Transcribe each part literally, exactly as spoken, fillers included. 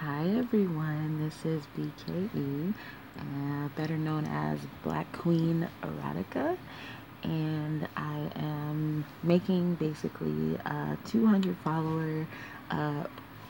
Hi everyone, this is B K E, uh, better known as Black Queen Erotica, and I am making basically a two hundred follower uh,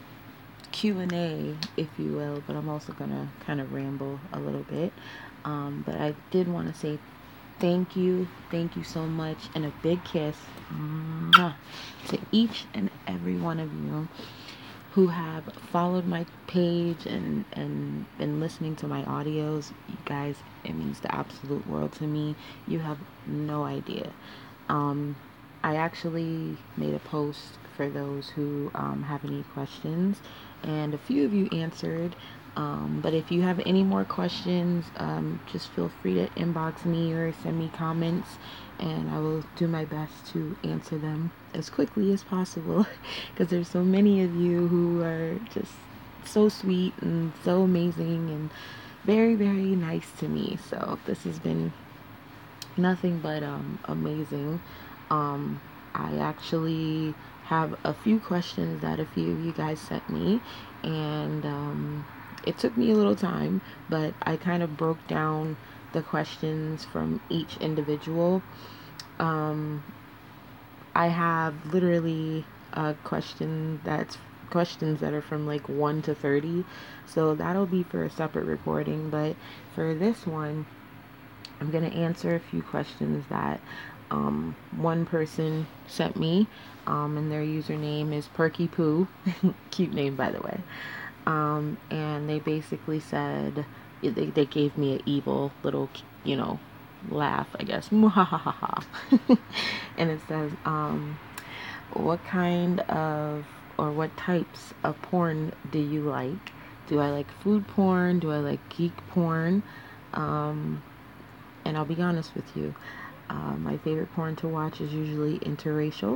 Q and A, if you will, but I'm also gonna kind of ramble a little bit. Um, but I did want to say thank you, thank you so much, and a big kiss mwah, to each and every one of you who have followed my page and and been listening to my audios. You guys, it means the absolute world to me. You have no idea. um I actually made a post for those who um, have any questions, and a few of you answered. Um, but if you have any more questions, um, just feel free to inbox me or send me comments, and I will do my best to answer them as quickly as possible because there's so many of you who are just so sweet and so amazing and very, very nice to me. So this has been nothing but um, amazing. Um, I actually have a few questions that a few of you guys sent me, and um, it took me a little time, but I kind of broke down the questions from each individual. Um, I have literally a question that's questions that are from like one to thirty, so that'll be for a separate recording. But for this one, I'm going to answer a few questions that um, one person sent me, um, and their username is Perky Poo. Cute name, by the way. Um, and they basically said, they, they gave me an evil little, you know, laugh, I guess. And it says, um, what kind of, or what types of porn do you like? Do I like food porn? Do I like geek porn? Um, and I'll be honest with you, uh, my favorite porn to watch is usually interracial.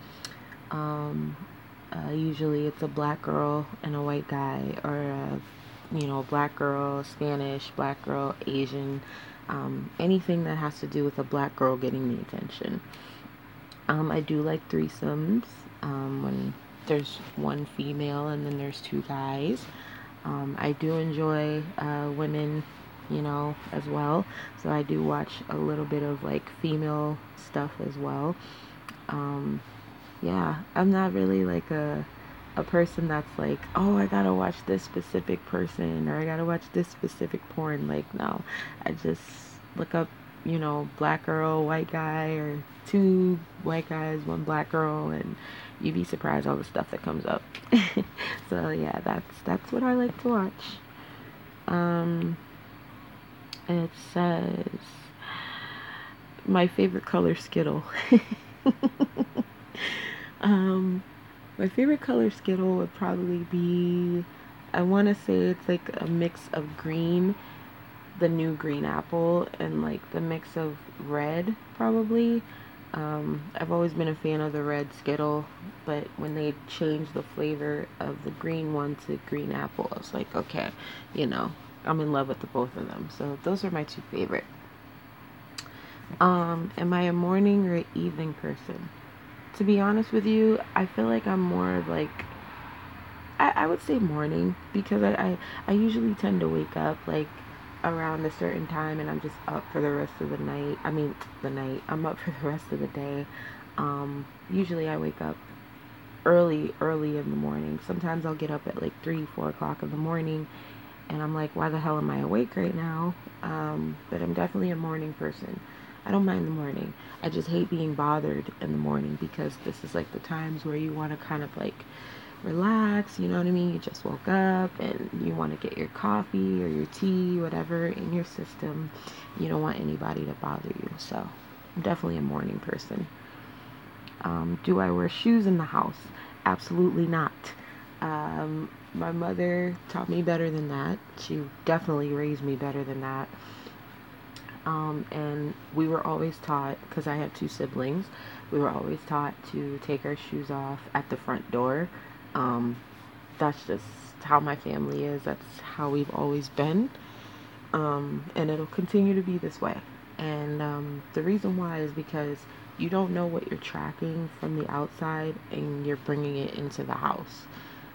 Um, uh, usually it's a black girl and a white guy, or a, you know, black girl, Spanish, black girl, Asian, um, anything that has to do with a black girl getting the attention. Um, I do like threesomes, um, when there's one female and then there's two guys. Um, I do enjoy uh, women, you know, as well. So I do watch a little bit of like female stuff as well. Um, yeah, I'm not really like a a person that's like, oh, I gotta watch this specific person or I gotta watch this specific porn. Like, no, I just look up, you know, black girl, white guy, or two white guys, one black girl, and you'd be surprised all the stuff that comes up. So yeah, that's that's what I like to watch. Um, it says my favorite color Skittle. um, My favorite color Skittle would probably be, I want to say it's like a mix of green, the new green apple, and like the mix of red, probably. Um, I've always been a fan of the red Skittle, but when they changed the flavor of the green one to green apple, I was like, okay, you know, I'm in love with the both of them. So those are my two favorite. Um, am I a morning or evening person? To be honest with you, I feel like I'm more of like, I, I would say morning, because I, I, I usually tend to wake up like around a certain time and I'm just up for the rest of the night. I mean, the night. I'm up for the rest of the day. Um, usually I wake up early, early in the morning. Sometimes I'll get up at like three, four o'clock in the morning and I'm like, why the hell am I awake right now? Um, but I'm definitely a morning person. I don't mind the morning. I just hate being bothered in the morning because this is like the times where you want to kind of like relax, you know what I mean? You just woke up and you want to get your coffee or your tea, whatever, in your system. You don't want anybody to bother you. So I'm definitely a morning person. Um, do I wear shoes in the house? Absolutely not. Um, my mother taught me better than that. She definitely raised me better than that. Um, and we were always taught, because I have two siblings, we were always taught to take our shoes off at the front door. Um, that's just how my family is. That's how we've always been. Um, and it'll continue to be this way. And um, the reason why is because you don't know what you're tracking from the outside and you're bringing it into the house.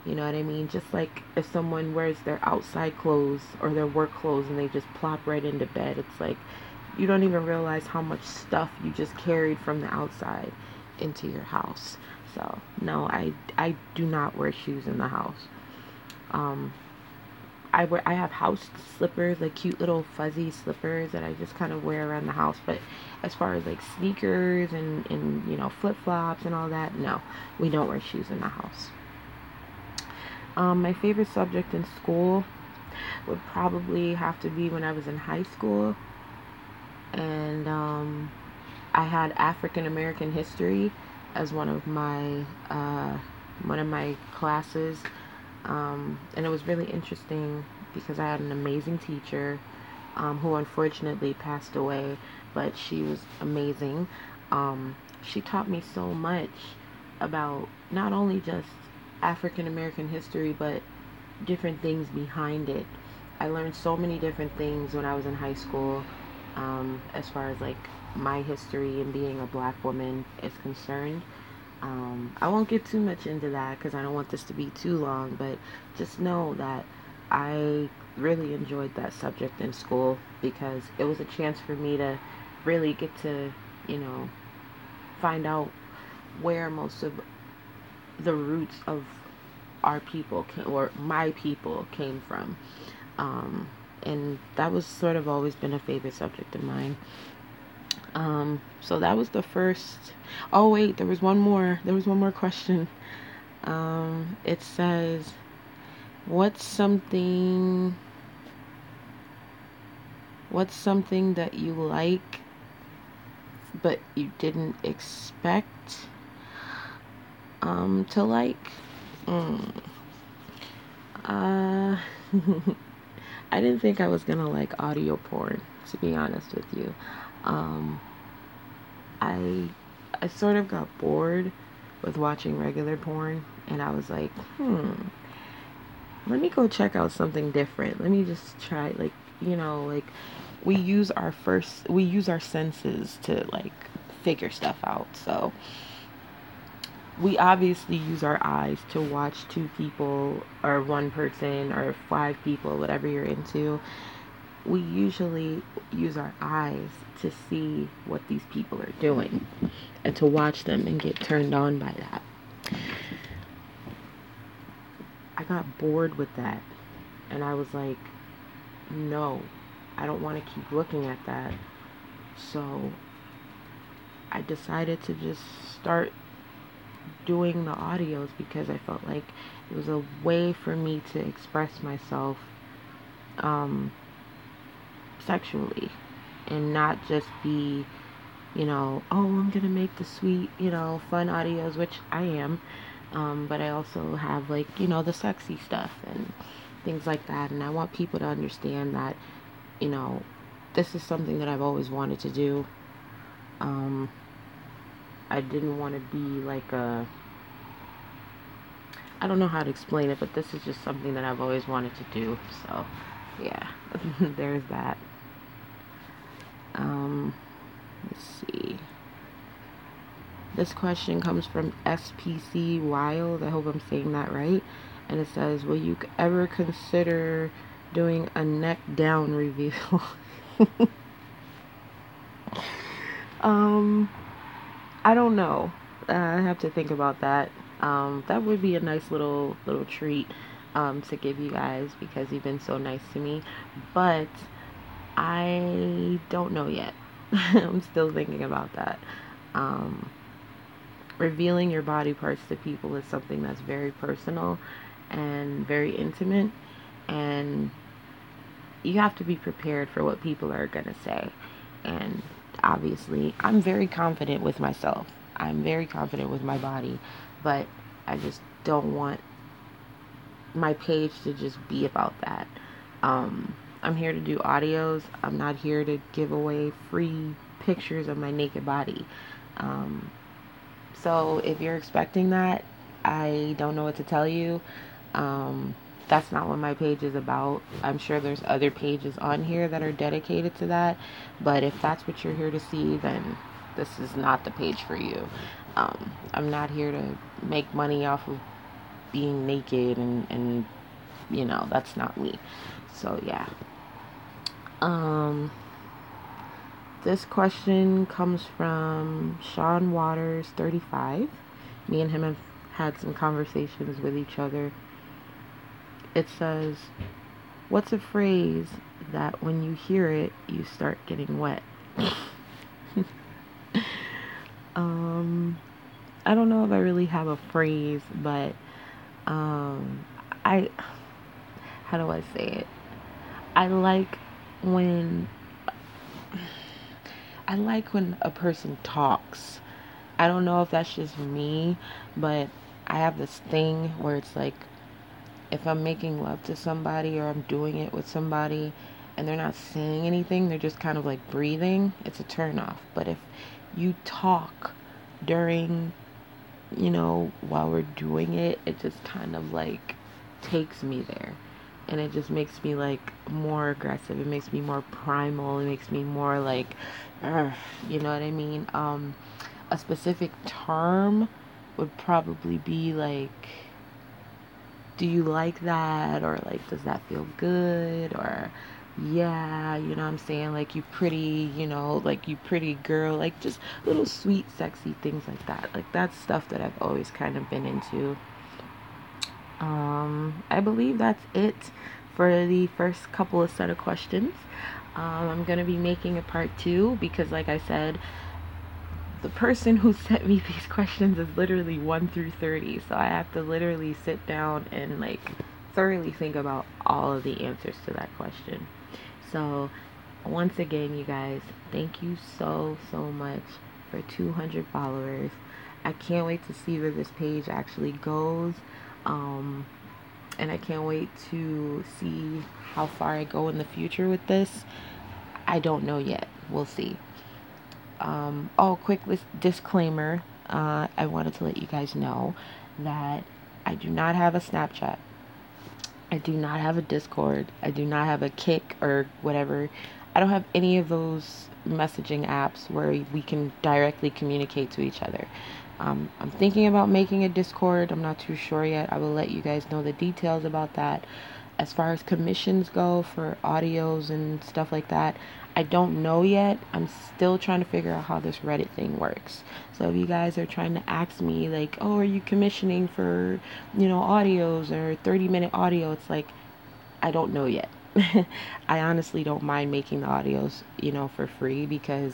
You know what I mean? Just like if someone wears their outside clothes or their work clothes and they just plop right into bed, it's like you don't even realize how much stuff you just carried from the outside into your house. So no, I I do not wear shoes in the house. Um, I wear I have house slippers, like cute little fuzzy slippers that I just kind of wear around the house. But as far as like sneakers and and you know flip flops and all that, no, we don't wear shoes in the house. Um, my favorite subject in school would probably have to be when I was in high school, and um, I had African American history as one of my uh, one of my classes, um, and it was really interesting because I had an amazing teacher um, who unfortunately passed away, but she was amazing. Um, she taught me so much about not only just African American history, but different things behind it. I learned so many different things when I was in high school, um, as far as like my history and being a black woman is concerned. Um, I won't get too much into that because I don't want this to be too long, but just know that I really enjoyed that subject in school because it was a chance for me to really get to, you know, find out where most of the roots of our people came, or my people came from. Um, and that was sort of always been a favorite subject of mine. Um, so that was the first. Oh wait, there was one more. There was one more question. Um, it says, "What's something? What's something that you like, but you didn't expect um to like?" Mm. Uh, I didn't think I was gonna like audio porn, to be honest with you. Um, I I sort of got bored with watching regular porn, and I was like, hmm, let me go check out something different. Let me just try, like, you know, like we use our first, we use our senses to like figure stuff out. So we obviously use our eyes to watch two people or one person or five people, whatever you're into. We usually use our eyes to see what these people are doing and to watch them and get turned on by that. I got bored with that, and I was like, no, I don't want to keep looking at that. So I decided to just start doing the audios because I felt like it was a way for me to express myself um, sexually and not just be, you know, oh, I'm gonna make the sweet, you know, fun audios, which I am, um, but I also have like, you know, the sexy stuff and things like that, and I want people to understand that, you know, this is something that I've always wanted to do. Um, I didn't want to be like a, I don't know how to explain it, but this is just something that I've always wanted to do. So, yeah, there's that. Um, let's see. This question comes from S P C Wild. I hope I'm saying that right. And it says, will you ever consider doing a neck down review? um, I don't know. Uh, I have to think about that. Um, that would be a nice little little treat um, to give you guys because you've been so nice to me. But I don't know yet. I'm still thinking about that. Um, revealing your body parts to people is something that's very personal and very intimate, and you have to be prepared for what people are going to say. And obviously, I'm very confident with myself. I'm very confident with my body, but I just don't want my page to just be about that. Um, I'm here to do audios. I'm not here to give away free pictures of my naked body. Um, so if you're expecting that, I don't know what to tell you. Um, that's not what my page is about. I'm sure there's other pages on here that are dedicated to that, but if that's what you're here to see, then this is not the page for you. Um, I'm not here to make money off of being naked and, and you know, that's not me. So yeah. Um, this question comes from Sean Waters thirty-five. Me and him have had some conversations with each other. It says, what's a phrase that when you hear it, you start getting wet? um, I don't know if I really have a phrase, but um, I, how do I say it? I like when, I like when a person talks. I don't know if that's just me, but I have this thing where it's like, if I'm making love to somebody or I'm doing it with somebody and they're not saying anything, they're just kind of like breathing, it's a turn off. But if you talk during, you know, while we're doing it, it just kind of like takes me there. And it just makes me like more aggressive. It makes me more primal. It makes me more like, uh, you know what I mean? Um, a specific term would probably be like, do you like that? Or like, does that feel good? Or yeah, you know what I'm saying? Like, you pretty, you know, like, you pretty girl. Like, just little sweet, sexy things like that. Like, that's stuff that I've always kind of been into. Um, I believe that's it for the first couple of set of questions. Um, I'm going to be making a part two because, like I said, the person who sent me these questions is literally one through thirty, so I have to literally sit down and like thoroughly think about all of the answers to that question. So once again, you guys, thank you so so much for two hundred followers. I can't wait to see where this page actually goes, um, and I can't wait to see how far I go in the future with this. I don't know yet. We'll see. Um, oh, quick list disclaimer. Uh, I wanted to let you guys know that I do not have a Snapchat. I do not have a Discord. I do not have a Kick or whatever. I don't have any of those messaging apps where we can directly communicate to each other. Um, I'm thinking about making a Discord. I'm not too sure yet. I will let you guys know the details about that. As far as commissions go for audios and stuff like that, I don't know yet. I'm still trying to figure out how this Reddit thing works. So if you guys are trying to ask me like, oh, are you commissioning for, you know, audios or thirty minute audio? It's like, I don't know yet. I honestly don't mind making the audios, you know, for free because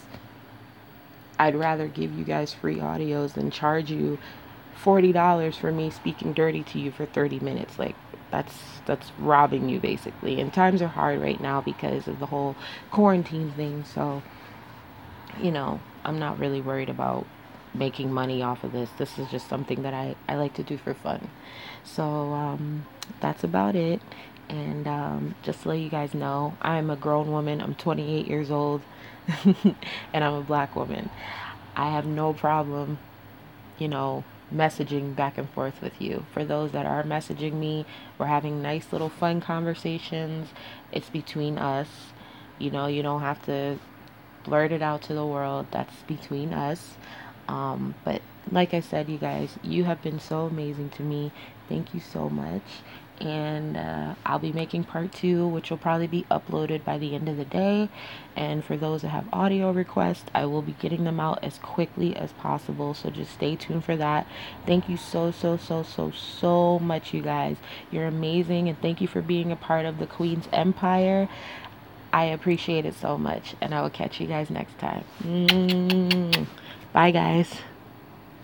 I'd rather give you guys free audios than charge you forty dollars for me speaking dirty to you for thirty minutes. Like, that's that's robbing you basically. And times are hard right now because of the whole quarantine thing. So, you know, I'm not really worried about making money off of this. This is just something that I, I like to do for fun. So, um, that's about it. And um, just to let you guys know, I'm a grown woman. I'm twenty-eight years old. And I'm a black woman. I have no problem, you know, messaging back and forth with you. For those that are messaging me, we're having nice little fun conversations. It's between us. You know, you don't have to blurt it out to the world. That's between us. Um, but like I said, you guys, you have been so amazing to me. Thank you so much. And uh, I'll be making part two, which will probably be uploaded by the end of the day. And for those that have audio requests, I will be getting them out as quickly as possible. So just stay tuned for that. Thank you so, so, so, so, so much, you guys. You're amazing. And thank you for being a part of the Queen's Empire. I appreciate it so much. And I will catch you guys next time. Mm-hmm. Bye, guys.